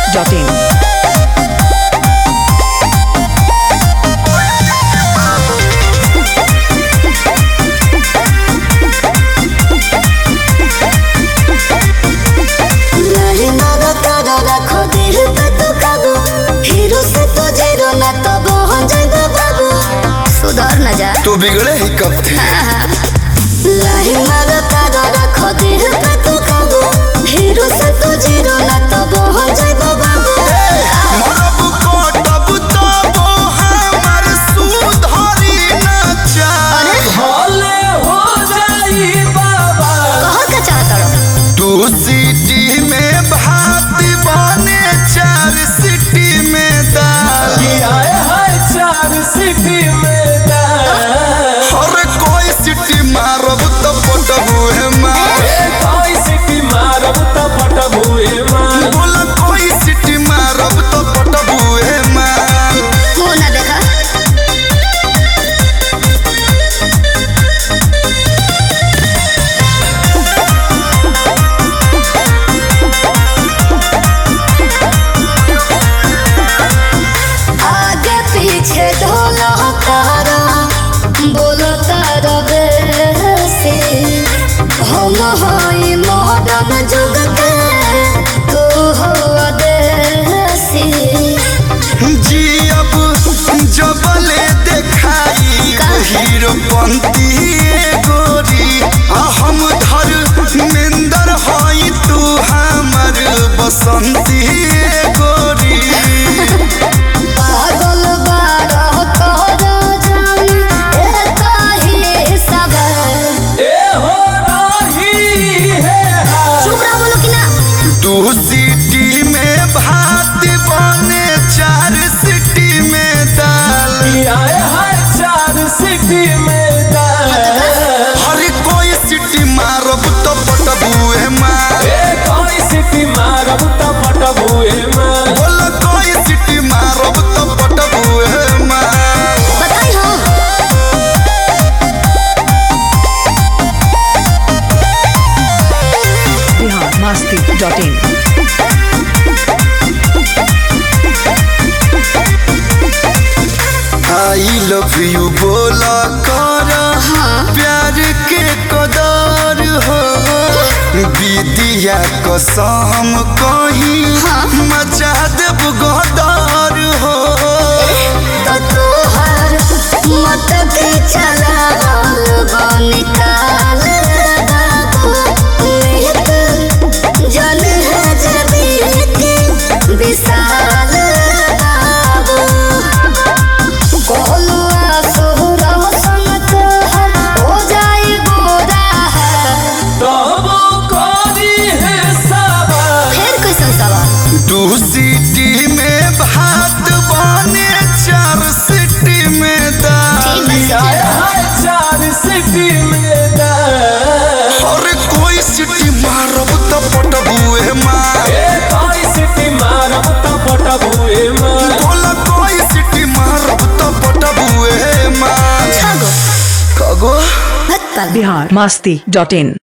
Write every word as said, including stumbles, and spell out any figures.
Dot in. सुधर न जा तू बिगड़े ही कब थे। लाही मारा तारा रखो दिल पे तू काबू हीरो से तू जीरो ना तो हो जाएगा बाबू मरब कोटब तबो हमर सुधरी न चाहे भले हो जाई बाबा। कहो क्या चाहता रो तू सिटी में भात बने चार सिटी में दाल आए हाय चार सिटी में दाल। और कोई सिटी मारब तो पटबू है मार कोई सिटी मारब तो पटबू है मार। बोला कोई सिटी मारब तो पटबू है मार मुंह ना देखा आगे पीछे ढोला तारा बोलो तारा बेसी हम होई मॉडर्न जुग के तू हो देसी जी अब जबले देखाई हीरो पंती गोरी आ हम धर मेंदर हई तू हमर बसंती गोरी पागल बारा तोरा जान ए काहे सब ए हो रही है हाल। चुप रहो बोलो कि ना तू सिटी में भात बने चार सिटी में दाल आए हाय चार सिटी में दाल। हर कोई सिटी मारब तो पटबू है मार ए कोई सिटी मारब तो पटबू है मार। बोला कोई सिटी मारब तो पटबू है मार बताई हो Bihar Masti dot in. I love you बोला कर प्यार के कदर हो विदिया कसम कहीं मचा देब गदर हो तो तोहर मत के चला निकाल बाबू नित जन है जबी के विशाल बाबू कोलुआ सोहरा संग तोहर हो जाए गोरा तब करी है सवाल। फिर कैसन सवाल दू सिटी में भात बने चार सिटी में दाल ठीक आए है हाय चार सिटी में दाल। और कोई सिटी मारब तो पटबू है मार ए कोई सिटी मारब तो पटबू है मार। बोला कोई सिटी मारब तो पटबू है मार छगो कगो भत्ता बिहार मस्ती डॉट इन।